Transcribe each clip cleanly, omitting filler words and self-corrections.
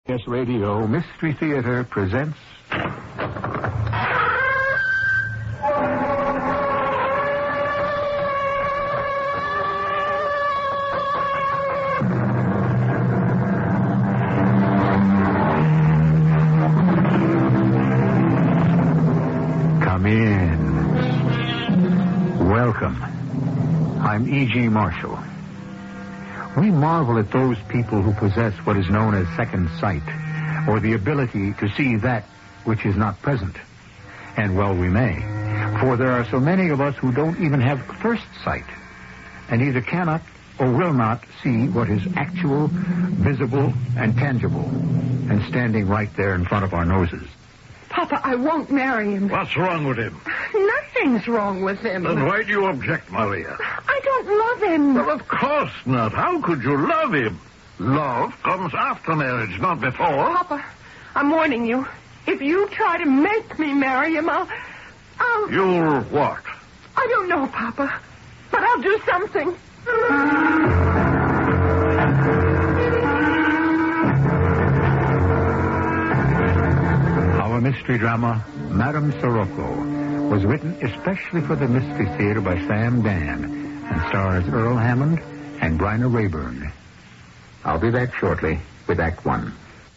CBS Radio Mystery Theater presents... Come in. Welcome. I'm E.G. Marshall. We marvel at those people who possess what is known as second sight, or the ability to see that which is not present. And well we may, for there are so many of us who don't even have first sight, and either cannot or will not see what is actual, visible, and tangible, and standing right there in front of our noses. Papa, I won't marry him. What's wrong with him? Nothing's wrong with him. Then why do you object, Maria? I don't love him. Well, of course not. How could you love him? Love comes after marriage, not before. Papa, I'm warning you. If you try to make me marry him, I'll... You'll what? I don't know, Papa. But I'll do something. Our mystery drama, Madame Sirocco, was written especially for the Mystery Theater by Sam Dan and stars Earl Hammond and Bryna Rayburn. I'll be back shortly with Act One.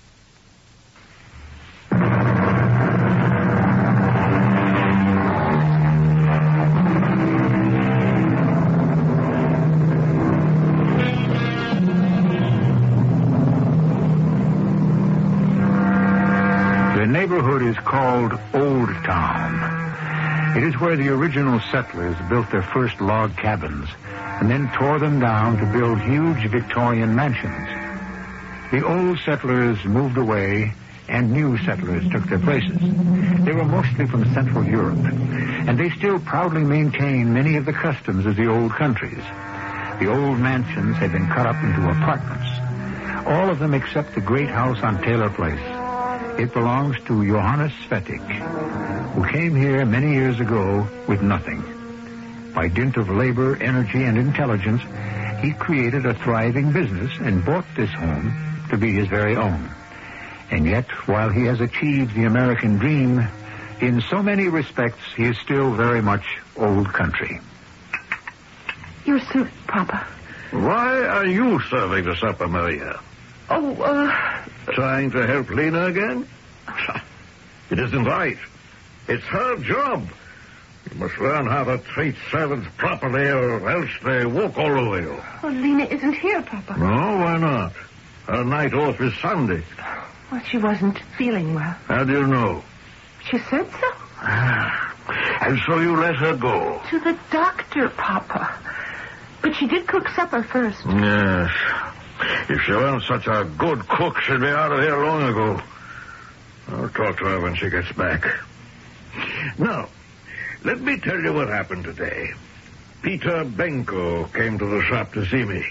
The neighborhood is called Old Town. It is where the original settlers built their first log cabins and then tore them down to build huge Victorian mansions. The old settlers moved away and new settlers took their places. They were mostly from Central Europe, and they still proudly maintain many of the customs of the old countries. The old mansions had been cut up into apartments, all of them except the great house on Taylor Place. It belongs to Johannes Svetic, who came here many years ago with nothing. By dint of labor, energy, and intelligence, he created a thriving business and bought this home to be his very own. And yet, while he has achieved the American dream, in so many respects, he is still very much old country. Your soup, Papa. Why are you serving the supper, Maria? Trying to help Lena again? It isn't right. It's her job. You must learn how to treat servants properly, or else they walk all over you. Oh, Lena isn't here, Papa. No, why not? Her night off is Sunday. Well, she wasn't feeling well. How do you know? She said so. And so you let her go? To the doctor, Papa. But she did cook supper first. Yes. If she weren't such a good cook, she'd be out of here long ago. I'll talk to her when she gets back. Now, let me tell you what happened today. Peter Benko came to the shop to see me.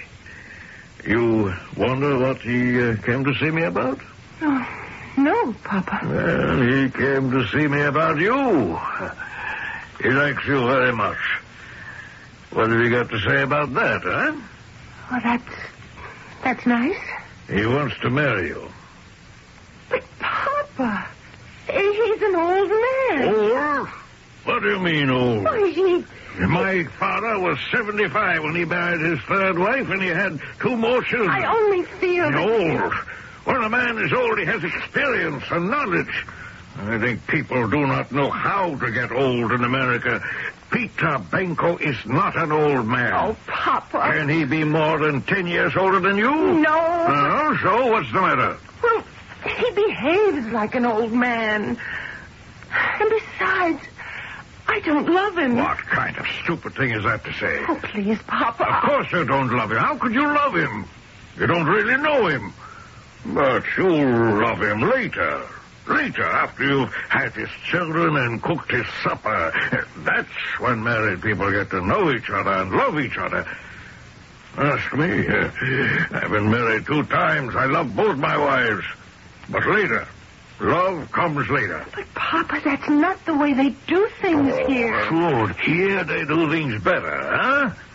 You wonder what he came to see me about? Oh, no, Papa. Well, he came to see me about you. He likes you very much. What have you got to say about that, huh? Well, that's nice. He wants to marry you. But, Papa, he's an old man. Old? What do you mean, old? Oh, My father was 75 when he married his third wife, and he had 2 more children. I only feel that... Old. When a man is old, he has experience and knowledge. I think people do not know how to get old in America. Peter Benko is not an old man. Oh, Papa. Can he be more than 10 years older than you? No. So what's the matter? Well, he behaves like an old man. And besides, I don't love him. What kind of stupid thing is that to say? Oh, please, Papa. Of course you don't love him. How could you love him? You don't really know him. But you'll love him later. Later, after you've had his children and cooked his supper. That's when married people get to know each other and love each other. Ask me. I've been married 2 times. I love both my wives. But later. Love comes later. But, Papa, that's not the way they do things here. Good. Here they do things better, huh?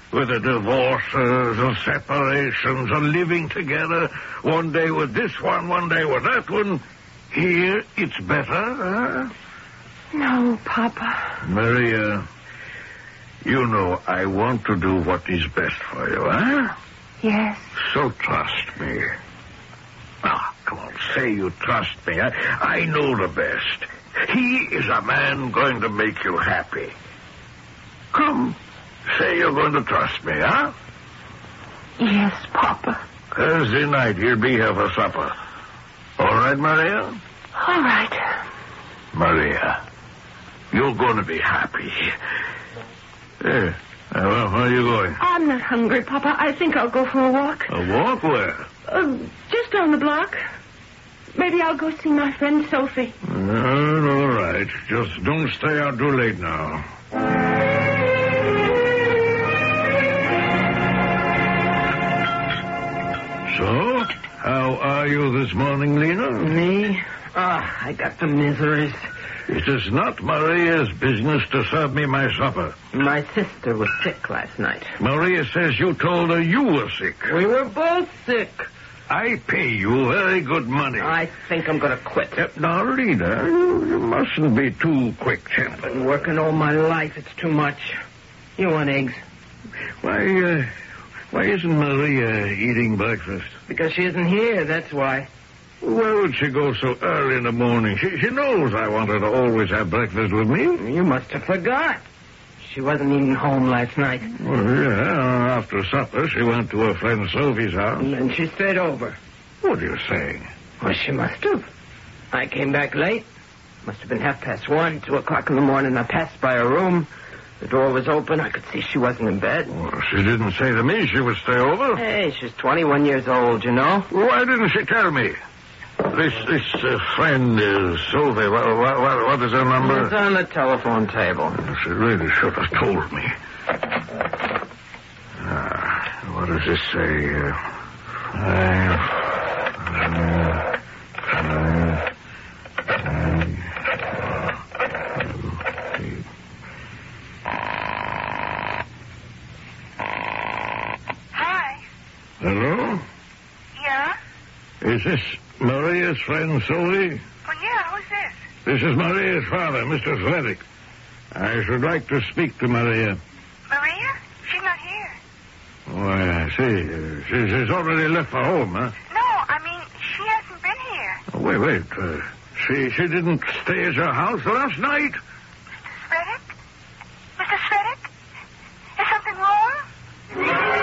With the divorces and separations and living together, one day with this one day with that one. Here, it's better, huh? No, Papa. Maria, you know I want to do what is best for you, huh? Yes. So trust me. Ah, come on, say you trust me. I know the best. He is a man going to make you happy. Come, say you're going to trust me, huh? Yes, Papa. Thursday night, he'll be here for supper. All right, Maria? All right. Maria, you're going to be happy. Where are you going? I'm not hungry, Papa. I think I'll go for a walk. A walk where? Just down the block. Maybe I'll go see my friend Sophie. All right. Just don't stay out too late now. So, how are you this morning, Lena? Me? I got the miseries. It is not Maria's business to serve me my supper. My sister was sick last night. Maria says you told her you were sick. We were both sick. I pay you very good money. I think I'm going to quit. Now, Lena, you mustn't be too quick-tempered. Been working all my life. It's too much. You want eggs? Why isn't Maria eating breakfast? Because she isn't here, that's why. Why would she go so early in the morning? She knows I want her to always have breakfast with me. You must have forgot. She wasn't even home last night. Well, yeah, after supper, she went to her friend Sophie's house. And then she stayed over. What are you saying? Well, she must have. I came back late. Must have been 1:30, 2 o'clock in the morning. I passed by her room. The door was open. I could see she wasn't in bed. Well, she didn't say to me she would stay over. Hey, she's 21 years old, you know. Why didn't she tell me? This friend is Sophie. What is her number? It's on the telephone table. She really should have told me. What does this say? 5, Hi. Hello? Yeah? Is this Maria's friend, Sophie? Oh, yeah, who's this? This is Maria's father, Mr. Zvedek. I should like to speak to Maria. Maria? She's not here. Oh, I see. She's already left for home, huh? No, I mean, she hasn't been here. Oh, wait. She didn't stay at your house last night? Svedek? Mr. Svedek? Is something wrong?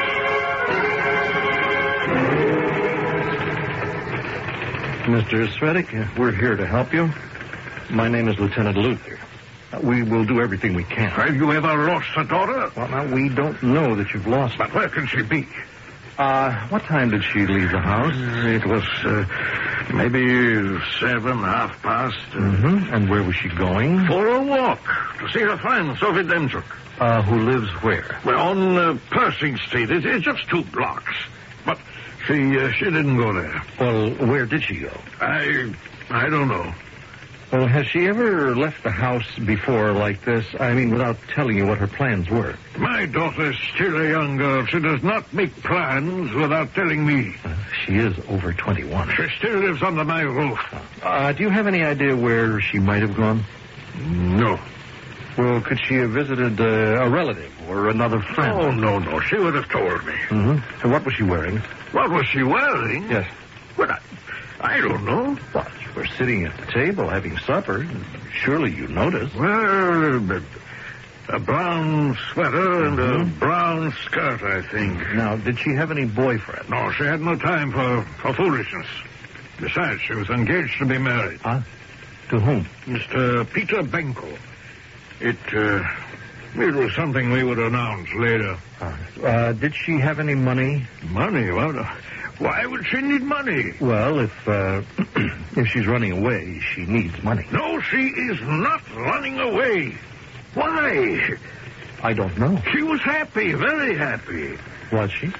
Mr. Svedek, we're here to help you. My name is Lieutenant Luther. We will do everything we can. Have you ever lost a daughter? Well, now, we don't know that you've lost her. But where can she be? What time did she leave the house? It was maybe 7, past. Mm-hmm. And where was she going? For a walk to see her friend, Sophie Demchuk. Who lives where? Well, on Pershing Street. It's just 2 blocks. But she didn't go there. Well, where did she go? I don't know. Well, has she ever left the house before like this? I mean, without telling you what her plans were. My daughter's still a young girl. She does not make plans without telling me. She is over 21. She still lives under my roof. Do you have any idea where she might have gone? No. Well, could she have visited a relative or another friend? Oh, no. She would have told me. Mm-hmm. And what was she wearing? What was she wearing? Yes. Well, I don't know. Well, you were sitting at the table having supper. Surely you noticed. Well, a brown sweater and a brown skirt, I think. Now, did she have any boyfriend? No, she had no time for foolishness. Besides, she was engaged to be married. Huh? To whom? Mr. Peter Benko. It was something we would announce later. Did she have any money? Money? Why would she need money? Well, if she's running away, she needs money. No, she is not running away. Why? I don't know. She was happy, very happy. Was she?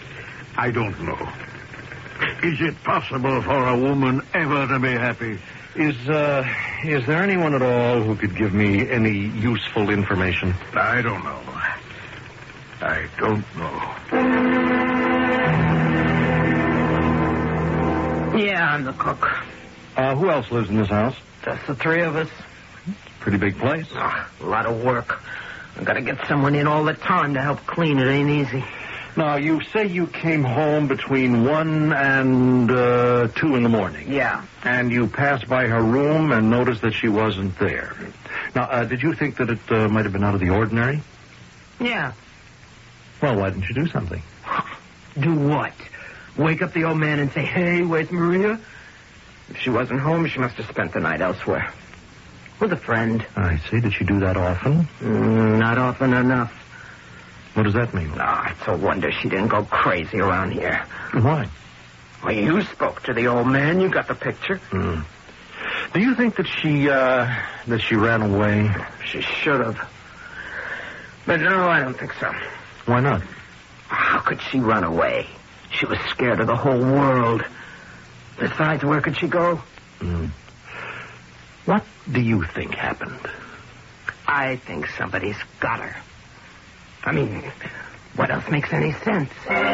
I don't know. Is it possible for a woman ever to be happy? Is there anyone at all who could give me any useful information? I don't know. I don't know. Yeah, I'm the cook. Who else lives in this house? Just the three of us. Pretty big place. A lot of work. I've got to get someone in all the time to help clean. It ain't easy. Now, you say you came home between 1 and 2 in the morning. Yeah. And you passed by her room and noticed that she wasn't there. Now, did you think that it might have been out of the ordinary? Yeah. Well, why didn't you do something? Do what? Wake up the old man and say, hey, where's Maria? If she wasn't home, she must have spent the night elsewhere. With a friend. I see. Did she do that often? Not often enough. What does that mean? It's a wonder she didn't go crazy around here. Why? Well, you spoke to the old man. You got the picture. Do you think that she ran away? She should have. But no, I don't think so. Why not? How could she run away? She was scared of the whole world. Besides, where could she go? What do you think happened? I think somebody's got her. I mean, what else makes any sense?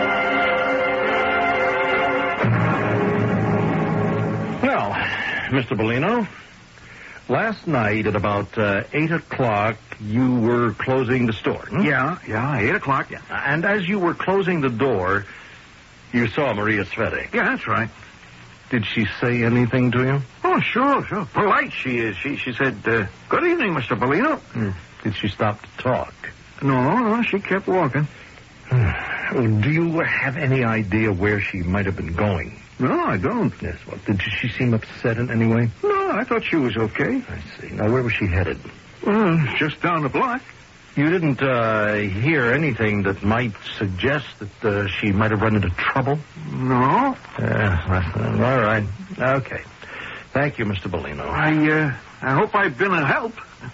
Well, Mr. Bellino, last night at about 8 o'clock, you were closing the store. Yeah, 8 o'clock, yeah. And as you were closing the door, you saw Maria Svetic. Yeah, that's right. Did she say anything to you? Oh, sure. Polite she is. She said, good evening, Mr. Bellino. Did she stop to talk? No, she kept walking. Do you have any idea where she might have been going? No, I don't. Yes, well, did she seem upset in any way? No, I thought she was okay. I see. Now, where was she headed? Just down the block. You didn't hear anything that might suggest that she might have run into trouble? No. All right. Okay. Thank you, Mr. Bellino. I hope I've been a help.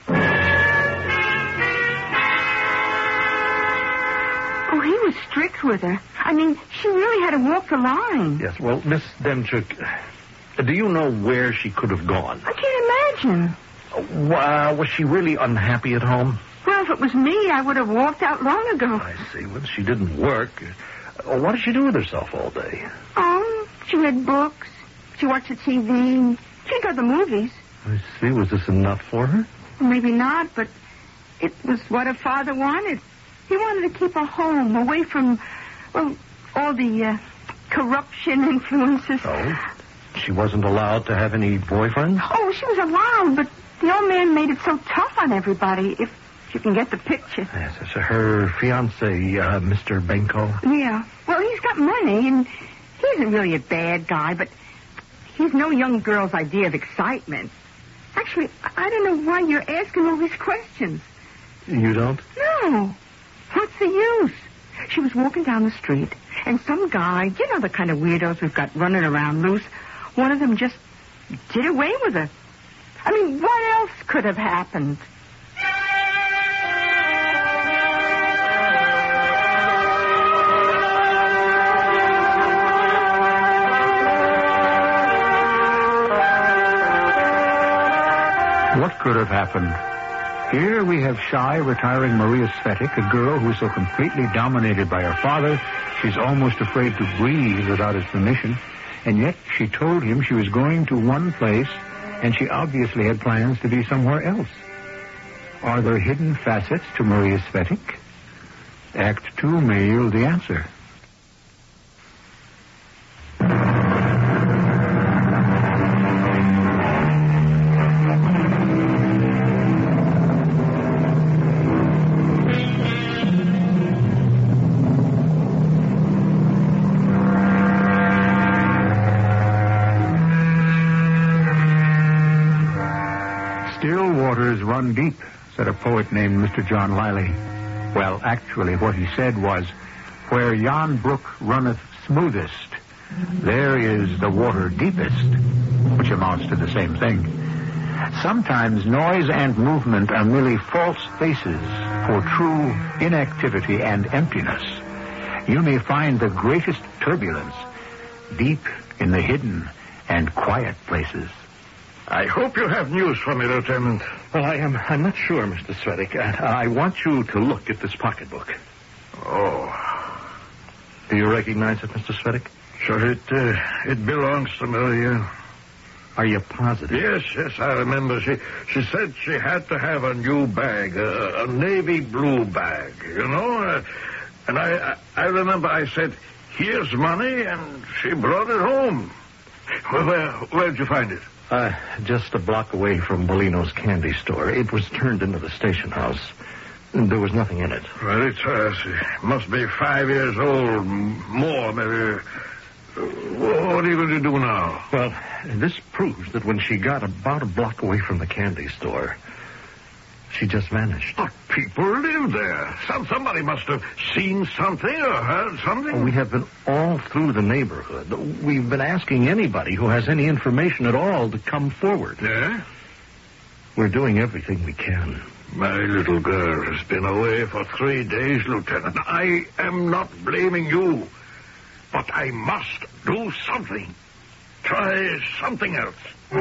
Oh, he was strict with her. I mean, she really had to walk the line. Yes, well, Miss Demchuk, do you know where she could have gone? I can't imagine. Was she really unhappy at home? Well, if it was me, I would have walked out long ago. I see. Well, she didn't work. What did she do with herself all day? Oh, she read books. She watched the TV. She'd go to the movies. I see. Was this enough for her? Well, maybe not, but it was what her father wanted. He wanted to keep her home, away from, well, all the corruption influences. Oh? She wasn't allowed to have any boyfriends? Oh, she was allowed, but the old man made it so tough on everybody, if you can get the picture. Yes, it's her fiancé, Mr. Benko. Yeah. Well, he's got money, and he isn't really a bad guy, but he's no young girl's idea of excitement. Actually, I don't know why you're asking all these questions. You don't? No. What's the use? She was walking down the street, and some guy, you know the kind of weirdos we've got running around loose, one of them just did away with her. I mean, what else could have happened? What could have happened? Here we have shy, retiring Maria Svetic, a girl who is so completely dominated by her father, she's almost afraid to breathe without his permission. And yet she told him she was going to one place, and she obviously had plans to be somewhere else. Are there hidden facets to Maria Svetic? Act 2 may yield the answer. Still waters run deep, said a poet named Mr. John Wiley. Well, actually, what he said was, where yon brook runneth smoothest, there is the water deepest, which amounts to the same thing. Sometimes noise and movement are merely false faces for true inactivity and emptiness. You may find the greatest turbulence deep in the hidden and quiet places. I hope you have news for me, Lieutenant. Well, I'm not sure, Mr. Svetic. I want you to look at this pocketbook. Oh. Do you recognize it, Mr. Svetic? Sure, it belongs to Maria. Are you positive? Yes, I remember. She said she had to have a new bag, a navy blue bag, you know? And I remember I said, here's money, and she brought it home. Where'd you find it? Just a block away from Bolino's candy store. It was turned into the station house. There was nothing in it. Well, it must be 5 years old, more, maybe. What are you going to do now? Well, this proves that when she got about a block away from the candy store, she just vanished. But people live there. Somebody must have seen something or heard something. We have been all through the neighborhood. We've been asking anybody who has any information at all to come forward. Yeah? We're doing everything we can. My little girl has been away for 3 days, Lieutenant. I am not blaming you. But I must do something. Try something else. Well,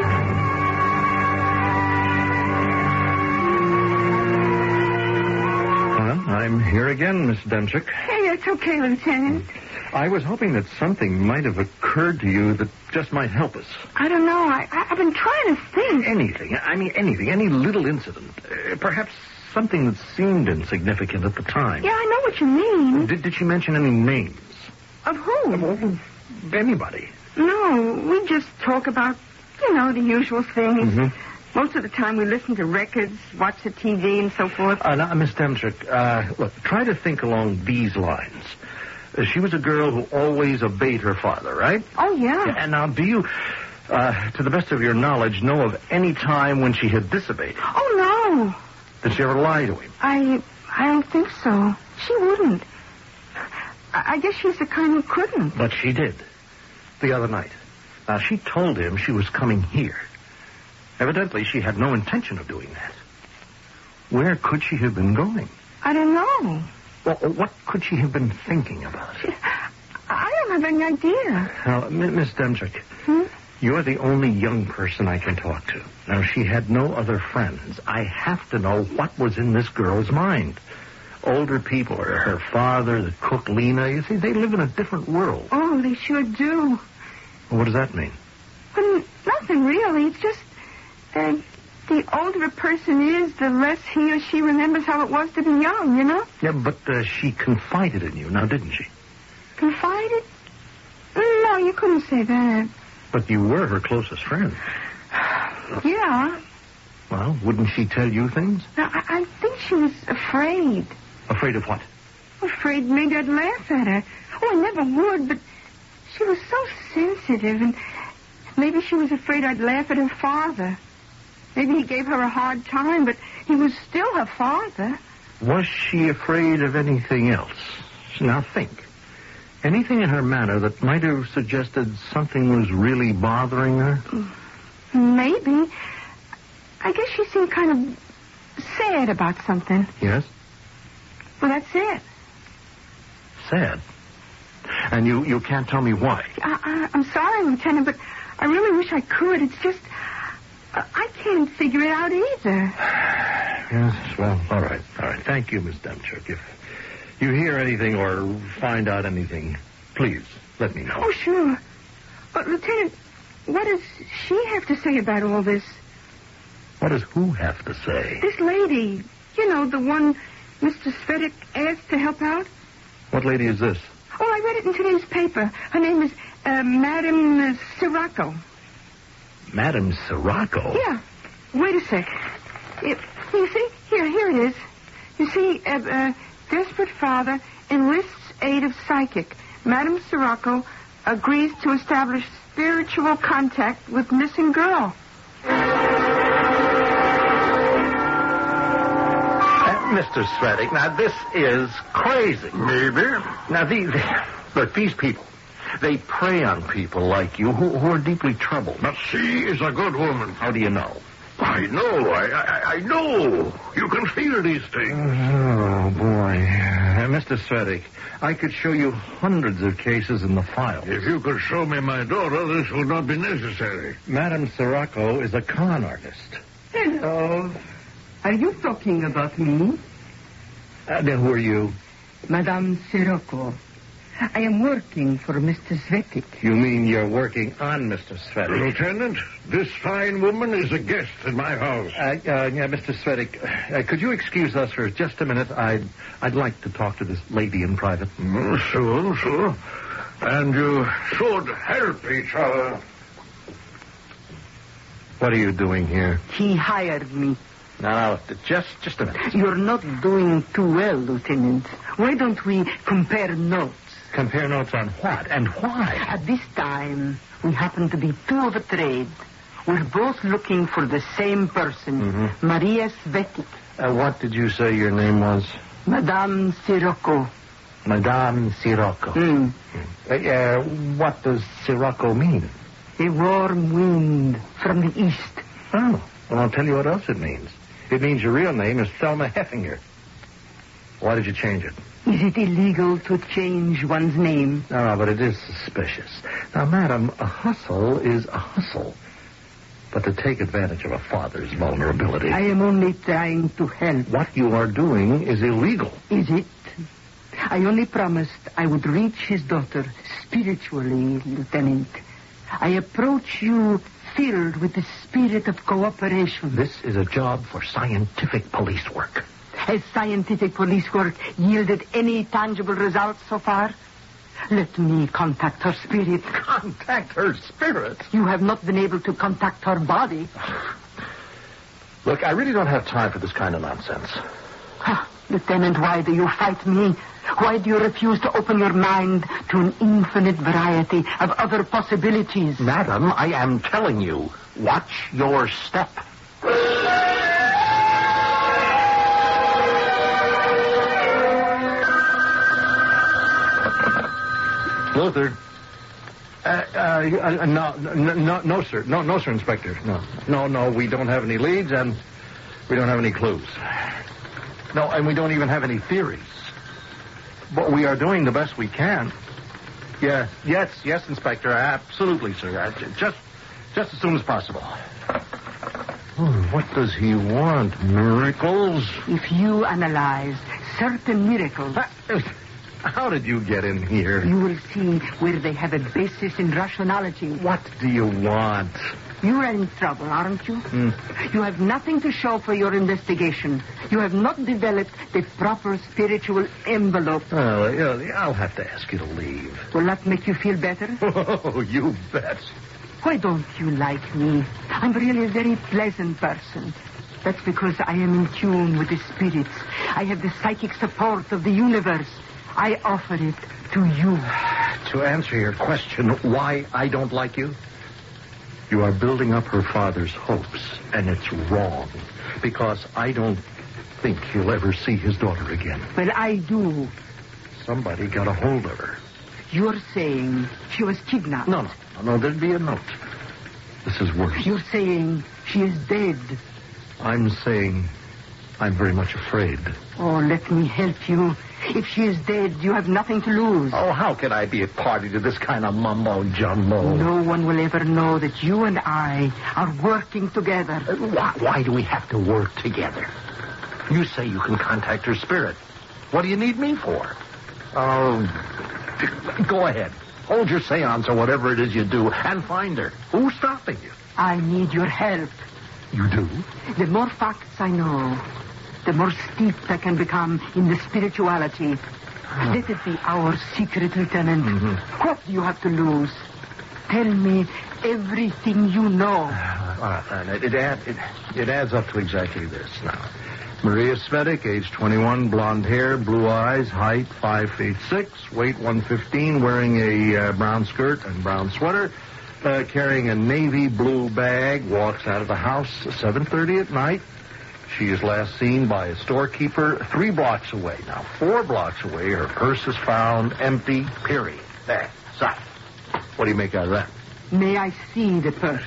I'm here again, Miss Demchik. Hey, it's okay, Lieutenant. I was hoping that something might have occurred to you that just might help us. I don't know. I've been trying to think. Anything. I mean, anything. Any little incident. Perhaps something that seemed insignificant at the time. Yeah, I know what you mean. Did she mention any names? Of who? Anybody. No, we just talk about, the usual things. Mm-hmm. Most of the time we listen to records, watch the TV, and so forth. Now, Miss Demchik, look, try to think along these lines. She was a girl who always obeyed her father, right? Oh, yeah. And now, do you, to the best of your knowledge, know of any time when she had disobeyed? Oh, no. Did she ever lie to him? I don't think so. She wouldn't. I guess she's the kind who couldn't. But she did. The other night. Now, she told him she was coming here. Evidently, she had no intention of doing that. Where could she have been going? I don't know. Well, what could she have been thinking about? I don't have any idea. Now, Miss Demchik, you're the only young person I can talk to. Now, she had no other friends. I have to know what was in this girl's mind. Older people, or her father, the cook, Lena, you see, they live in a different world. Oh, they sure do. Well, what does that mean? Well, nothing really. It's just the older a person is, the less he or she remembers how it was to be young, Yeah, but she confided in you, now didn't she? Confided? No, you couldn't say that. But you were her closest friend. Yeah. Well, wouldn't she tell you things? Now, I think she was afraid. Afraid of what? Afraid maybe I'd laugh at her. Oh, I never would, but she was so sensitive, and maybe she was afraid I'd laugh at her father. Maybe he gave her a hard time, but he was still her father. Was she afraid of anything else? Now think. Anything in her manner that might have suggested something was really bothering her? Maybe. I guess she seemed kind of sad about something. Yes? Well, that's it. Sad? And you can't tell me why? I'm sorry, Lieutenant, but I really wish I could. It's just, I can't figure it out either. Yes, well, all right. Thank you, Miss Demchuk. If you hear anything or find out anything, please let me know. Oh, sure. But, Lieutenant, what does she have to say about all this? What does who have to say? This lady, the one Mr. Svetic asked to help out. What lady is this? Oh, I read it in today's paper. Her name is Madame Sirocco. Madame Sirocco? Yeah. Wait a sec. You see? Here it is. You see, desperate father enlists aid of psychic. Madame Sirocco agrees to establish spiritual contact with missing girl. Mr. Svetic, now this is crazy. Maybe. Now, look, these people, they prey on people like you who are deeply troubled. But she is a good woman. How do you know? I know. I know. You can feel these things. Oh, boy. Mr. Svetic, I could show you hundreds of cases in the file. If you could show me my daughter, this would not be necessary. Madame Sirocco is a con artist. Hello. Are you talking about me? Then who are you? Madame Sirocco. I am working for Mr. Svetic. You mean you're working on Mr. Svetic? Lieutenant, this fine woman is a guest in my house. Yeah, Mr. Svetic, could you excuse us for just a minute? I'd like to talk to this lady in private. Sure. And you should help each other. What are you doing here? He hired me. No, just a minute. You're not doing too well, Lieutenant. Why don't we compare notes? Compare notes on what and why? At this time, we happen to be two of a trade. We're both looking for the same person, Maria Svetic. What did you say your name was? Madame Sirocco. Madame Sirocco. What does Sirocco mean? A warm wind from the east. Oh, well, I'll tell you what else it means. It means your real name is Thelma Heffinger. Why did you change it? Is it illegal to change one's name? No, but it is suspicious. Now, madam, a hustle is a hustle. But to take advantage of a father's vulnerability... I am only trying to help. What you are doing is illegal. Is it? I only promised I would reach his daughter spiritually, Lieutenant. I approach you filled with the spirit of cooperation. This is a job for scientific police work. Has scientific police work yielded any tangible results so far? Let me contact her spirit. Contact her spirit? You have not been able to contact her body. Look, I really don't have time for this kind of nonsense. Lieutenant, why do you fight me? Why do you refuse to open your mind to an infinite variety of other possibilities? Madam, I am telling you, watch your step. Luther. No, sir. No, sir, Inspector. No, we don't have any leads, and we don't have any clues. No, and we don't even have any theories. But we are doing the best we can. Yes, Inspector. Absolutely, sir. Just as soon as possible. What does he want? Miracles? If you analyze certain miracles... How did you get in here? You will see where they have a basis in rationality. What do you want? You are in trouble, aren't you? You have nothing to show for your investigation. You have not developed the proper spiritual envelope. Oh, I'll have to ask you to leave. Will that make you feel better? Oh, you bet. Why don't you like me? I'm really a very pleasant person. That's because I am in tune with the spirits. I have the psychic support of the universe. I offer it to you. To answer your question, why I don't like you? You are building up her father's hopes, and it's wrong. Because I don't think he'll ever see his daughter again. Well, I do. Somebody got a hold of her. You're saying she was kidnapped? No, there'd be a note. This is worse. You're saying she is dead? I'm saying I'm very much afraid. Oh, let me help you. If she is dead, you have nothing to lose. Oh, how can I be a party to this kind of mumbo-jumbo? No one will ever know that you and I are working together. Why do we have to work together? You say you can contact her spirit. What do you need me for? Oh, go ahead. Hold your seance or whatever it is you do and find her. Who's stopping you? I need your help. You do? The more facts I know, the more steeped I can become in the spirituality. Let it be our secret, Lieutenant. What do you have to lose? Tell me everything you know. It adds up to exactly this now. Maria Svetic, age 21, blonde hair, blue eyes, height 5'6", weight 115, wearing a brown skirt and brown sweater, carrying a navy blue bag, walks out of the house 7:30 at night. She is last seen by a storekeeper 3 blocks away. Now, 4 blocks away, her purse is found empty, period. There, stop. What do you make out of that? May I see the purse?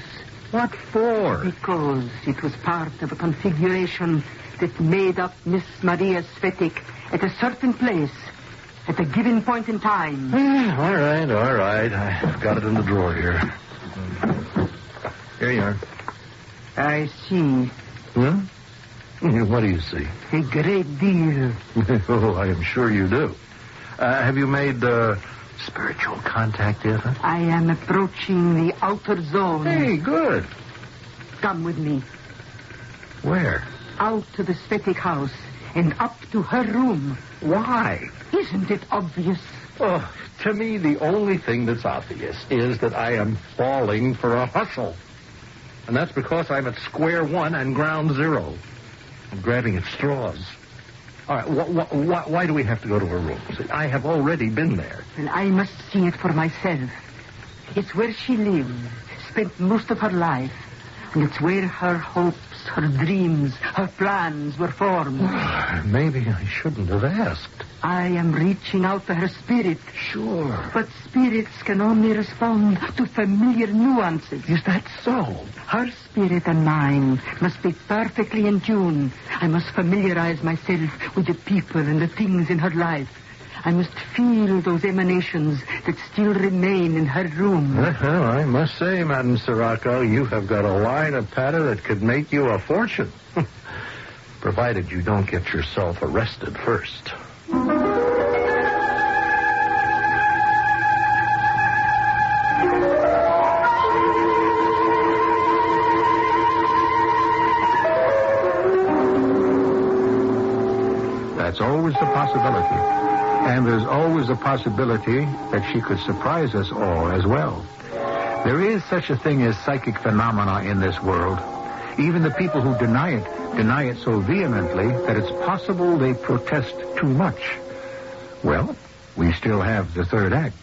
What for? Because it was part of a configuration that made up Miss Maria Svetic at a certain place, at a given point in time. All right. I've got it in the drawer here. Here you are. I see. Huh? What do you see? A great deal. Oh, I am sure you do. Have you made spiritual contact yet? Huh? I am approaching the outer zone. Hey, good. Come with me. Where? Out to the Svetic house and up to her room. Why? Isn't it obvious? Oh, to me, the only thing that's obvious is that I am falling for a hustle. And that's because I'm at square one and ground zero. I'm grabbing at straws. All right, why do we have to go to her room? See, I have already been there. And I must see it for myself. It's where she lived, spent most of her life. And it's where her hopes, her dreams, her plans were formed. Maybe I shouldn't have asked. I am reaching out to her spirit. Sure. But spirits can only respond to familiar nuances. Is that so? Her spirit and mine must be perfectly in tune. I must familiarize myself with the people and the things in her life. I must feel those emanations that still remain in her room. Well, I must say, Madame Sirocco, you have got a line of patter that could make you a fortune. Provided you don't get yourself arrested first. That's always the possibility. And there's always a possibility that she could surprise us all as well. There is such a thing as psychic phenomena in this world. Even the people who deny it so vehemently that it's possible they protest too much. Well, we still have the third act.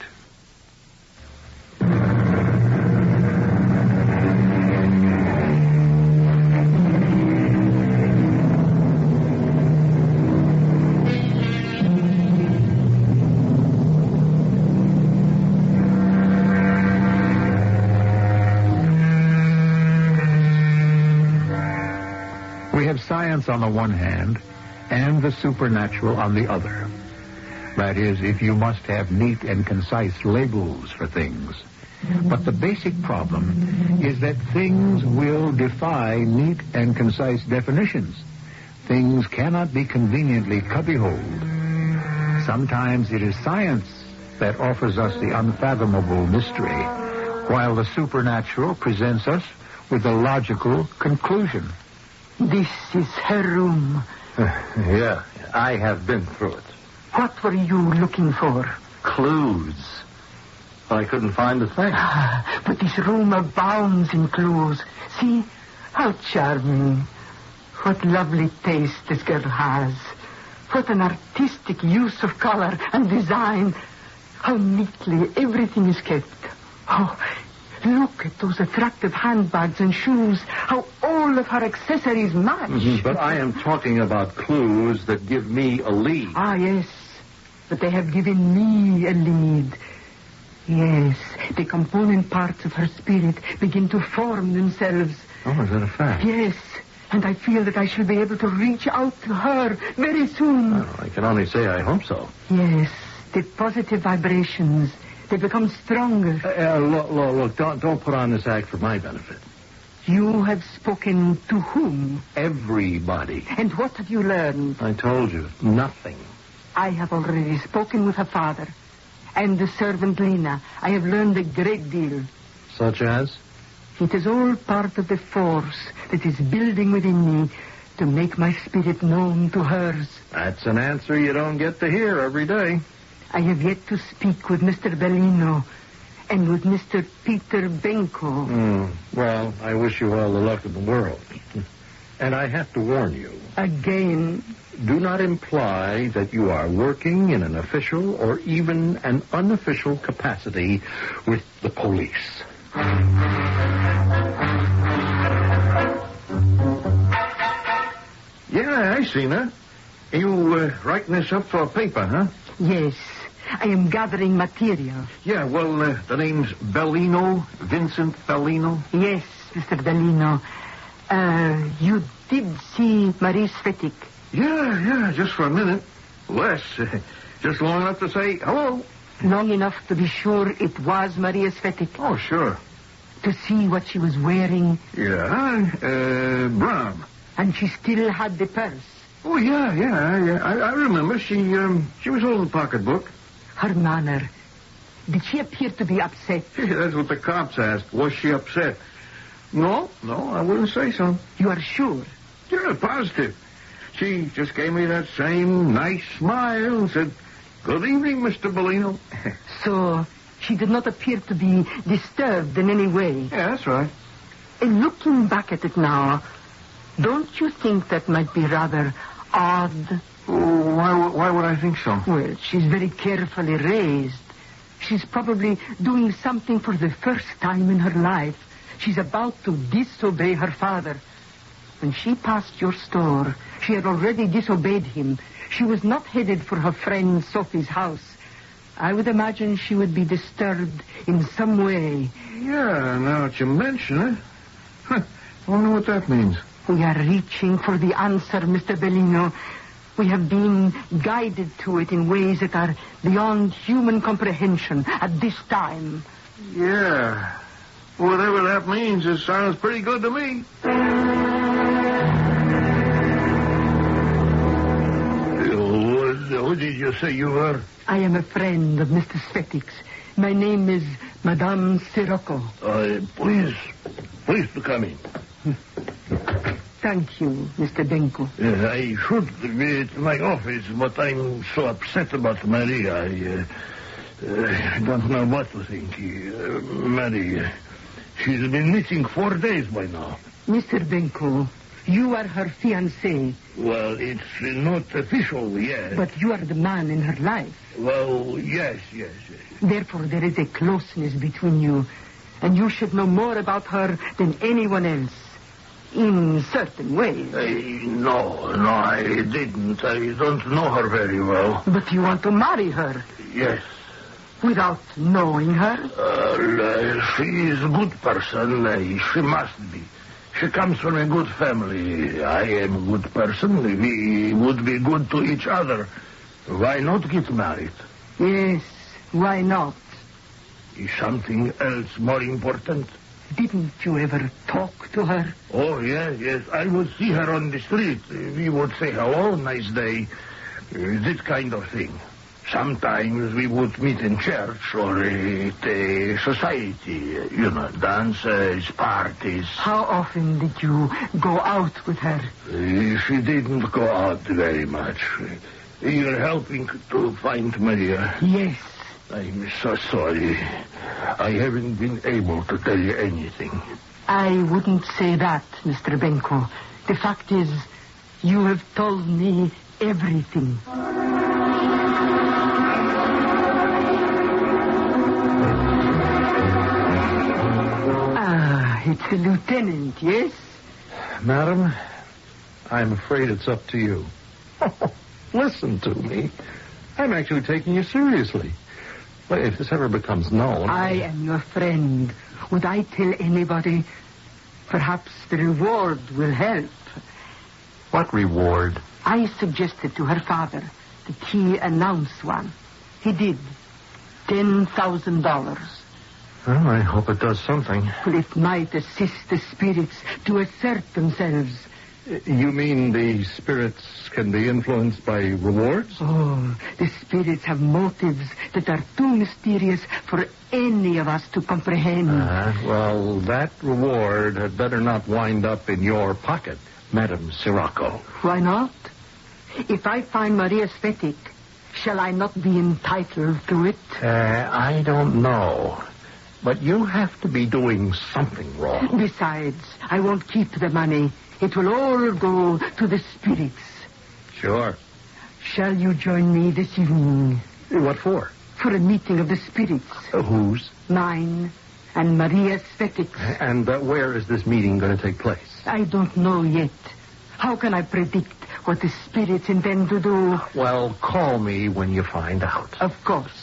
We have science on the one hand and the supernatural on the other. That is, if you must have neat and concise labels for things. But the basic problem is that things will defy neat and concise definitions. Things cannot be conveniently cubbyholed. Sometimes it is science that offers us the unfathomable mystery, while the supernatural presents us with a logical conclusion. This is her room. Yeah, I have been through it. What were you looking for? Clues. I couldn't find a thing. But this room abounds in clues. See, how charming. What lovely taste this girl has. What an artistic use of color and design. How neatly everything is kept. Oh, look at those attractive handbags and shoes. How all of her accessories match. Mm-hmm, but I am talking about clues that give me a lead. Ah, yes. But they have given me a lead. Yes, the component parts of her spirit begin to form themselves. Oh, is that a fact? Yes, and I feel that I shall be able to reach out to her very soon. Well, I can only say I hope so. Yes, the positive vibrations, they become stronger. Look, don't put on this act for my benefit. You have spoken to whom? Everybody. And what have you learned? I told you, nothing. I have already spoken with her father. And the servant Lena. I have learned a great deal. Such as? It is all part of the force that is building within me to make my spirit known to hers. That's an answer you don't get to hear every day. I have yet to speak with Mr. Bellino and with Mr. Peter Benko. Well, I wish you all the luck in the world. And I have to warn you. Again. Do not imply that you are working in an official or even an unofficial capacity with the police. Yeah, I seen her. You writing this up for a paper, huh? Yes. I am gathering material. Yeah, well, the name's Bellino, Vincent Bellino. Yes, Mr. Bellino. You did see Marie Svetic. Yeah, just for a minute. Less. Just long enough to say hello. Long enough to be sure it was Maria Svetic. Oh, sure. To see what she was wearing. Yeah, brown. And she still had the purse. Oh, yeah. I remember. She was holding the pocketbook. Her manner. Did she appear to be upset? That's what the cops asked. Was she upset? No, I wouldn't say so. You are sure? Yeah, positive. She just gave me that same nice smile and said, "Good evening, Mr. Bellino." So she did not appear to be disturbed in any way. Yeah, that's right. And looking back at it now, don't you think that might be rather odd? Oh, why would I think so? Well, she's very carefully raised. She's probably doing something for the first time in her life. She's about to disobey her father. When she passed your store, she had already disobeyed him. She was not headed for her friend Sophie's house. I would imagine she would be disturbed in some way. Yeah, now that you mention it. I wonder what that means. We are reaching for the answer, Mr. Bellino. We have been guided to it in ways that are beyond human comprehension at this time. Yeah. Whatever that means, it sounds pretty good to me. What did you say you were? I am a friend of Mr. Svetic's. My name is Madame Sirocco. Please to come in. Thank you, Mr. Benko. I should be at my office, but I'm so upset about Maria. I don't know what to think. Maria, she's been missing 4 days by now. Mr. Benko, you are her fiancé. Well, it's not official yet. But you are the man in her life. Well, yes. Therefore, there is a closeness between you. And you should know more about her than anyone else. In certain ways. No, I didn't. I don't know her very well. But you want to marry her? Yes. Without knowing her? She is a good person. She must be. She comes from a good family. I am a good person. We would be good to each other. Why not get married? Yes, why not? Is something else more important? Didn't you ever talk to her? Oh, yes. I would see her on the street. We would say, hello, nice day. This kind of thing. Sometimes we would meet in church or at a society. Dances, parties. How often did you go out with her? She didn't go out very much. You're helping to find Maria. Yes. I'm so sorry. I haven't been able to tell you anything. I wouldn't say that, Mr. Benko. The fact is, you have told me everything. It's the lieutenant, yes? Madam, I'm afraid it's up to you. Listen to me. I'm actually taking you seriously. Well, if this ever becomes known... I am your friend. Would I tell anybody? Perhaps the reward will help. What reward? I suggested to her father that he announce one. He did. $10,000. Well, I hope it does something. Well, it might assist the spirits to assert themselves. You mean the spirits can be influenced by rewards? Oh, the spirits have motives that are too mysterious for any of us to comprehend. Well, that reward had better not wind up in your pocket, Madame Sirocco. Why not? If I find Maria Svetic, shall I not be entitled to it? I don't know. But you have to be doing something wrong. Besides, I won't keep the money. It will all go to the spirits. Sure. Shall you join me this evening? What for? For a meeting of the spirits. Whose? Mine and Maria Svetic's. And where is this meeting going to take place? I don't know yet. How can I predict what the spirits intend to do? Well, call me when you find out. Of course.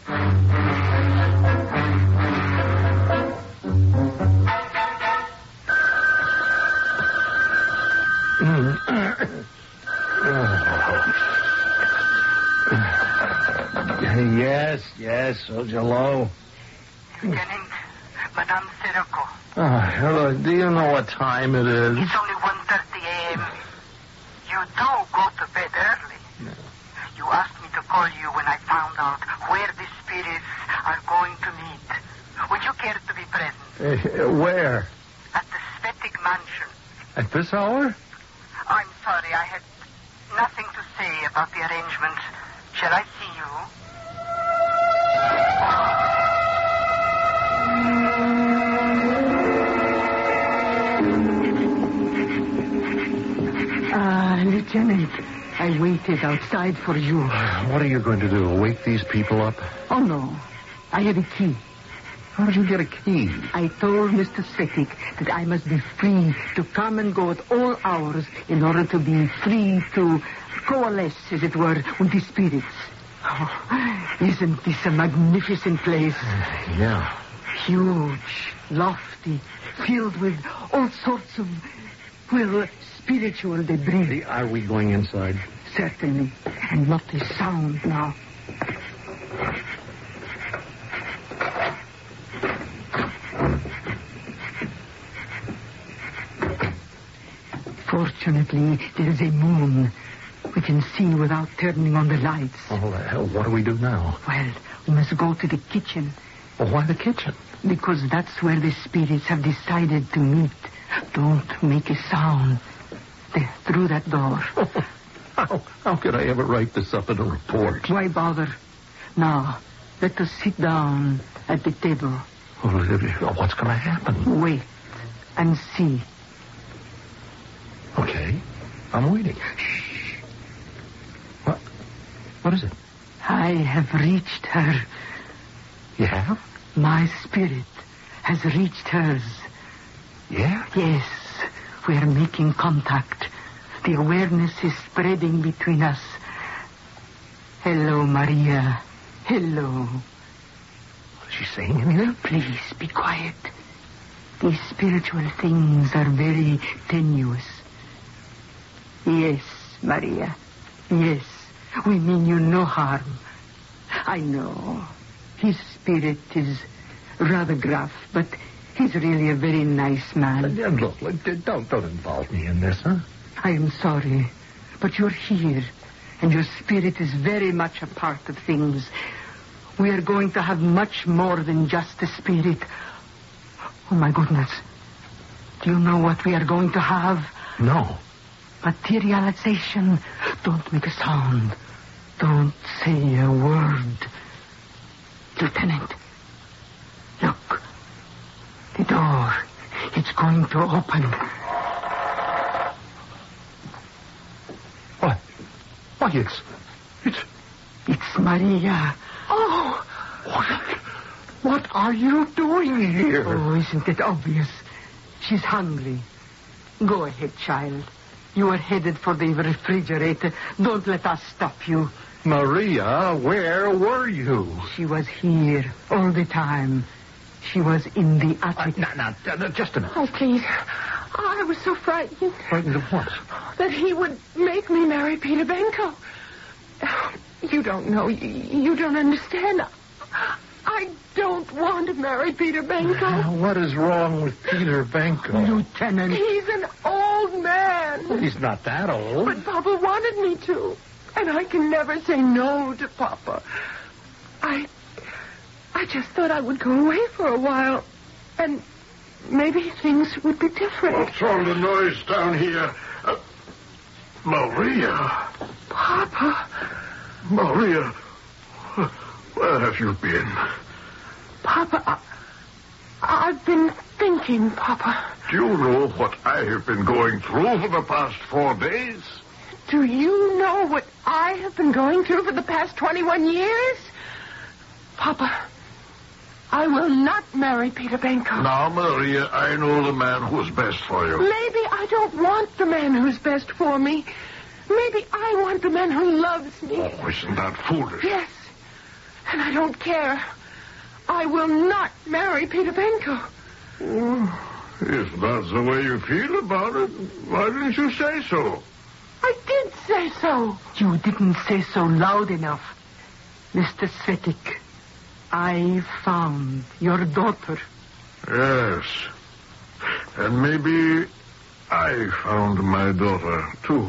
Yes, Soldier Low. Lieutenant, Madame Sirocco. Oh, hello. Do you know what time it is? It's only 1:30 a.m. You do go to bed early. No. You asked me to call you when I found out where the spirits are going to meet. Would you care to be present? Where? At the Svetic Mansion. At this hour? I'm sorry, I had nothing to say about the arrangements. Shall I see you? Lieutenant, I waited outside for you. What are you going to do? Wake these people up? Oh, no. I have a key. How did you get a key? I told Mr. Svetic that I must be free to come and go at all hours in order to be free to coalesce, as it were, with the spirits. Oh, isn't this a magnificent place? Yeah. Huge, lofty, filled with all sorts of, well, spiritual debris. Are we going inside? Certainly. And not a sound now. Fortunately, there is a moon. We can see without turning on the lights. Oh, hell, what do we do now? Well, we must go to the kitchen. Well, why the kitchen? Because that's where the spirits have decided to meet. Don't make a sound. They're through that door. How could I ever write this up in a report? Why bother? Now, let us sit down at the table. What's going to happen? Wait and see. Okay. I'm waiting. Shh. What is it? I have reached her. You have? My spirit has reached hers. Yeah? Yes. We are making contact. The awareness is spreading between us. Hello, Maria. Hello. Is she saying anything? Please, be quiet. These spiritual things are very tenuous. Yes, Maria. Yes. We mean you no harm. I know. His spirit is rather gruff, but he's really a very nice man. Look, don't involve me in this, huh? I am sorry, but you're here, and your spirit is very much a part of things. We are going to have much more than just a spirit. Oh, my goodness. Do you know what we are going to have? No. Materialization. Don't make a sound. Don't say a word. Lieutenant, look. The door. It's going to open. What? Why, It's Maria. Oh! What are you doing here? Oh, isn't it obvious? She's hungry. Go ahead, child. You are headed for the refrigerator. Don't let us stop you. Maria, where were you? She was here all the time. She was in the attic. Now, just a minute. Oh, please. I was so frightened. Frightened of what? That he would make me marry Peter Benko. You don't know. You don't understand. I don't want to marry Peter Benko. What is wrong with Peter Benko? Lieutenant. He's an old man. Well, he's not that old. But Papa wanted me to. And I can never say no to Papa. I just thought I would go away for a while. And maybe things would be different. What's all the noise down here? Maria. Papa. Maria. Where have you been? Papa, I've been thinking, Papa. Do you know what I have been going through for the past 4 days? Do you know what I have been going through for the past 21 years? Papa, I will not marry Peter Benko. Now, Maria, I know the man who's best for you. Maybe I don't want the man who's best for me. Maybe I want the man who loves me. Oh, isn't that foolish? Yes. And I don't care. I will not marry Peter Benko. If that's the way you feel about it, why didn't you say so? I did say so. You didn't say so loud enough. Mr. Svetik, I found your daughter. Yes. And maybe I found my daughter, too.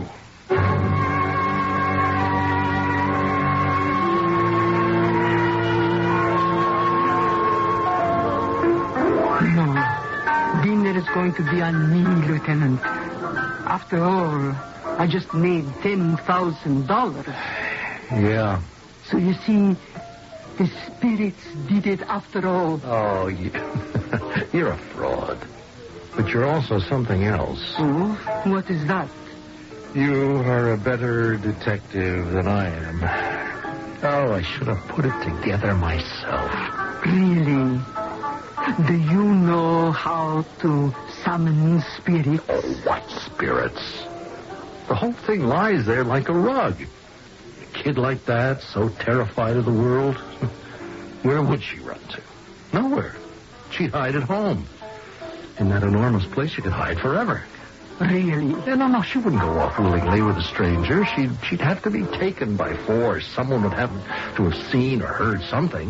No. Dinner is going to be on me, Lieutenant. After all, I just made $10,000. Yeah. So you see, the spirits did it after all. Oh, you're a fraud. But you're also something else. Oh? What is that? You are a better detective than I am. Oh, I should have put it together myself. Really? Do you know how to summon spirits? Oh, what spirits? The whole thing lies there like a rug. A kid like that, so terrified of the world, where would she run to? Nowhere. She'd hide at home. In that enormous place, she could hide forever. Really? Yeah, no, she wouldn't go off willingly with a stranger. She'd have to be taken by force. Someone would have to have seen or heard something.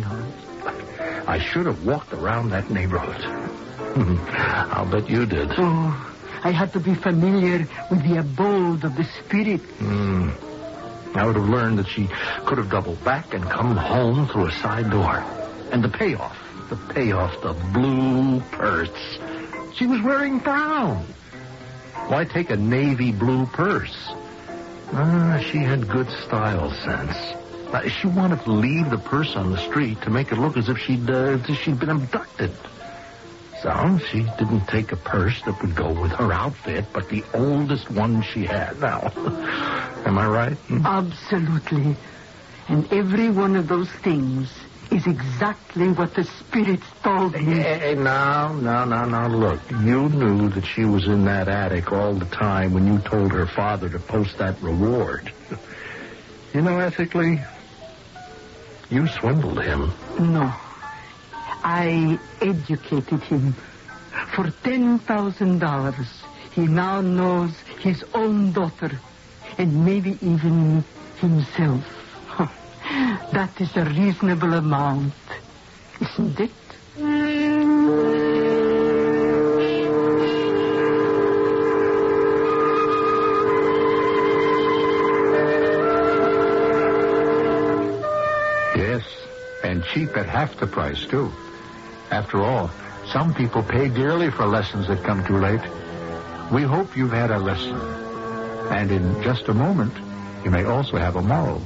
I should have walked around that neighborhood. I'll bet you did. Oh, I had to be familiar with the abode of the spirit. I would have learned that she could have doubled back and come home through a side door. And the payoff, the blue purse. She was wearing brown. Why take a navy blue purse? She had good style sense. She wanted to leave the purse on the street to make it look as if she'd been abducted. So she didn't take a purse that would go with her outfit, but the oldest one she had. Now, am I right? Absolutely. And every one of those things is exactly what the spirits told me. Hey, now, look. You knew that she was in that attic all the time when you told her father to post that reward. You know, ethically, you swindled him. No. I educated him. For $10,000, he now knows his own daughter, and maybe even himself. That is a reasonable amount, isn't it? Yes, and cheap at half the price, too. After all, some people pay dearly for lessons that come too late. We hope you've had a lesson. And in just a moment, you may also have a moral.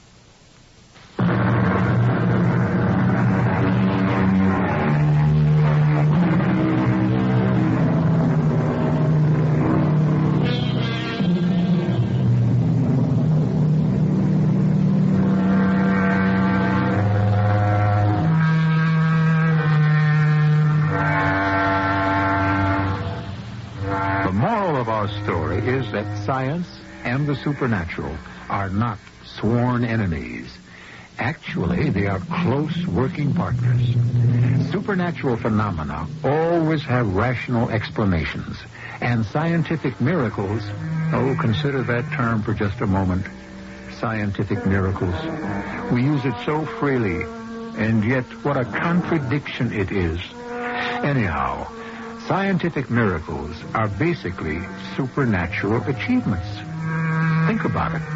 Story is that science and the supernatural are not sworn enemies. Actually, they are close working partners. Supernatural phenomena always have rational explanations, and scientific miracles, consider that term for just a moment. Scientific miracles. We use it so freely, and yet what a contradiction it is. Anyhow, scientific miracles are basically supernatural achievements. Think about it.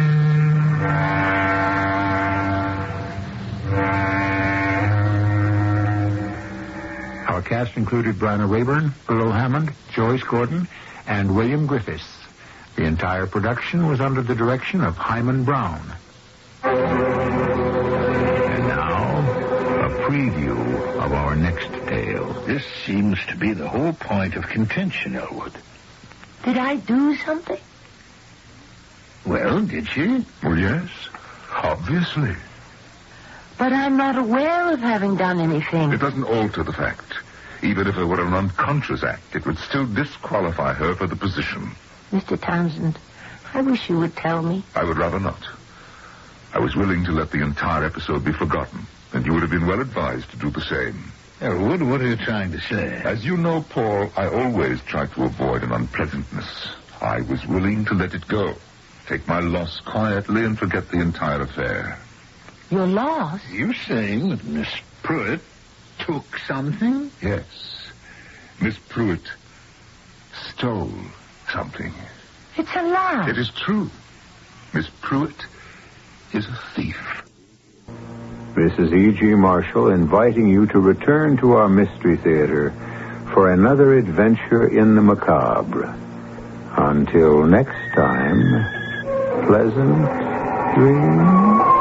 Our cast included Bryna Rayburn, Earl Hammond, Joyce Gordon, and William Griffiths. The entire production was under the direction of Hyman Brown. And now, a preview of our next tale. This seems to be the whole point of contention, Elwood. Did I do something? Well, did she? Well, yes. Obviously. But I'm not aware of having done anything. It doesn't alter the fact. Even if it were an unconscious act, it would still disqualify her for the position. Mr. Townsend, I wish you would tell me. I would rather not. I was willing to let the entire episode be forgotten, and you would have been well advised to do the same. Elwood, what are you trying to say? As you know, Paul, I always try to avoid an unpleasantness. I was willing to let it go. Take my loss quietly and forget the entire affair. Your loss? You saying that Miss Pruitt took something? Yes. Miss Pruitt stole something. It's a lie. It is true. Miss Pruitt is a thief. This is E.G. Marshall inviting you to return to our Mystery Theater for another adventure in the macabre. Until next time, pleasant dreams.